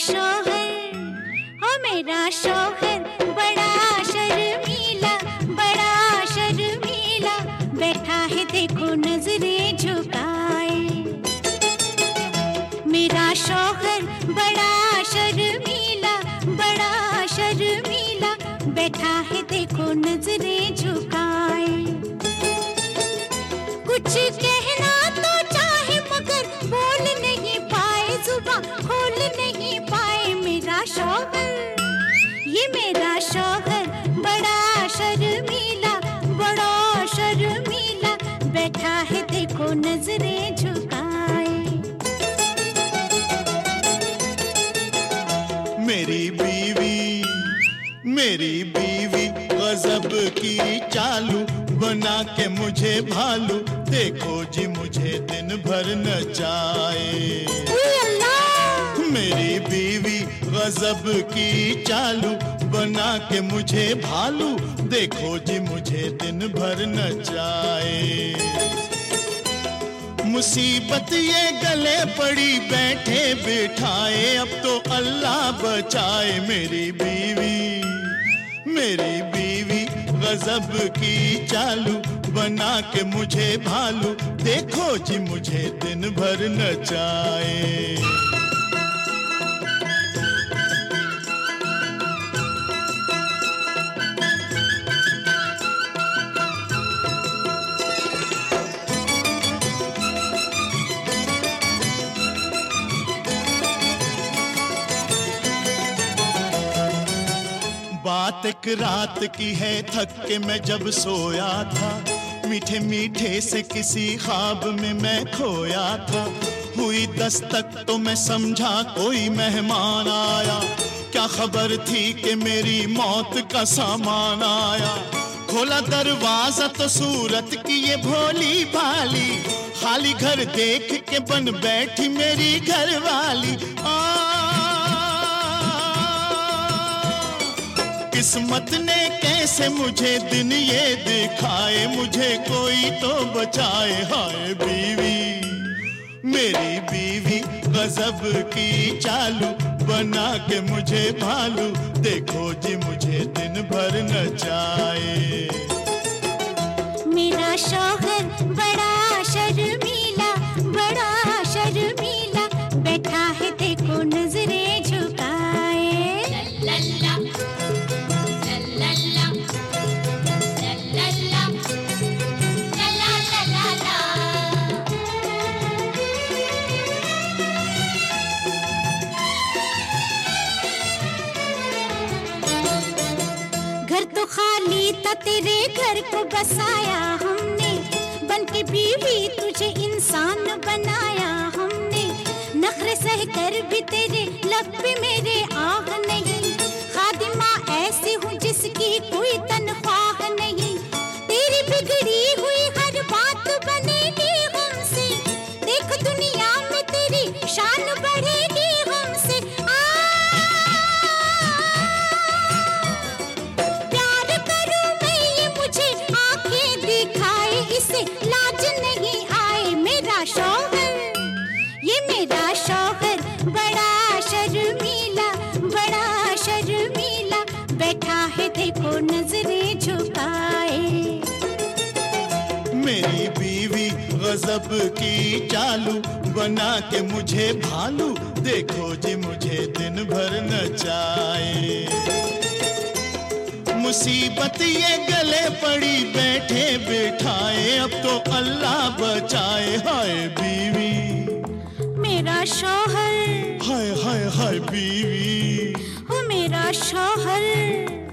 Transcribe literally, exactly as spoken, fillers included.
शौहर, हो मेरा शौहर बड़ा शर्मीला, बड़ा शर्मीला, बैठा है देखो नजरें झुकाए। मेरा शौहर बड़ा शर्मीला, बड़ा शर्मीला, बैठा है देखो नजरें झुकाए। कुछ कहना तो चाहे मगर बोल नहीं पाए, जुबान खोल नहीं पाए। मेरा शौहर, ये मेरा शौहर बड़ा शर्मीला, बड़ा शर्मीला, बैठा है देखो नजरें झुकाए। मेरी बीवी, मेरी बीवी गजब की चालू, बना के मुझे भालू, देखो जी मुझे दिन भर नचाए। मेरी बीवी गजब की चालू, बना के मुझे भालू, देखो जी मुझे दिन भर नचाए। मुसीबत ये गले पड़ी बैठे बिठाए, अब तो अल्लाह बचाए। मेरी बीवी, मेरी बीवी गजब की चालू, बना के मुझे भालू, देखो जी मुझे दिन भर नचाए। बात एक रात की है, थक के मैं जब सोया था, मीठे मीठे से किसी ख्वाब में मैं खोया था। हुई दस्तक तो मैं समझा कोई मेहमान आया, क्या खबर थी कि मेरी मौत का सामान आया। खोला दरवाजा तो सूरत की ये भोली भाली, खाली घर देख के बन बैठी मेरी घरवाली। आ किस्मत ने कैसे मुझे दिन ये दिखाए, मुझे कोई तो बचाए। हाय बीवी, मेरी बीवी गजब की चालू, बना के मुझे भालू, देखो जी मुझे दिन भर नचाए। मेरा शौहर बड़ा शर्मीला, बड़ा शर्मीला, बैठा है देखो नजरें झुकाए। लल्ला, लल्ला, लल्ला, लल्ला, लल्ला। घर तो खाली था, तेरे घर को बसाया हमने, बन के बीवी तुझे इंसान बनाया हमने। नखरे सह कर भी तेरे लब पे मेरे आह नहीं, खादिमा ऐसी हूँ जिसकी कोई तनख्वाह नहीं। तेरी बिगड़ी हुई हर बात बनेगी हमसे, देख दुनिया में तेरी शान बढ़ेगी हमसे। आ प्यार करूं मैं ये मुझे आंखें दिखाए, इसे लाज नहीं आए। मेरा शौहर, ये मेरा शौहर बड़ा शर्मीला, बड़ा शर्मीला, बैठा है देखो नजरें झुकाए। मेरी बीवी गजब की चालू, बना के मुझे भालू, देखो जी मुझे दिन भर नचाए। मुसीबत ये गले पड़ी बैठे बिठाए, अब तो अल्लाह बचाए। हाय बीवी, मेरा शौहर, हाय हाय हाय बीवी, हो मेरा शौहर।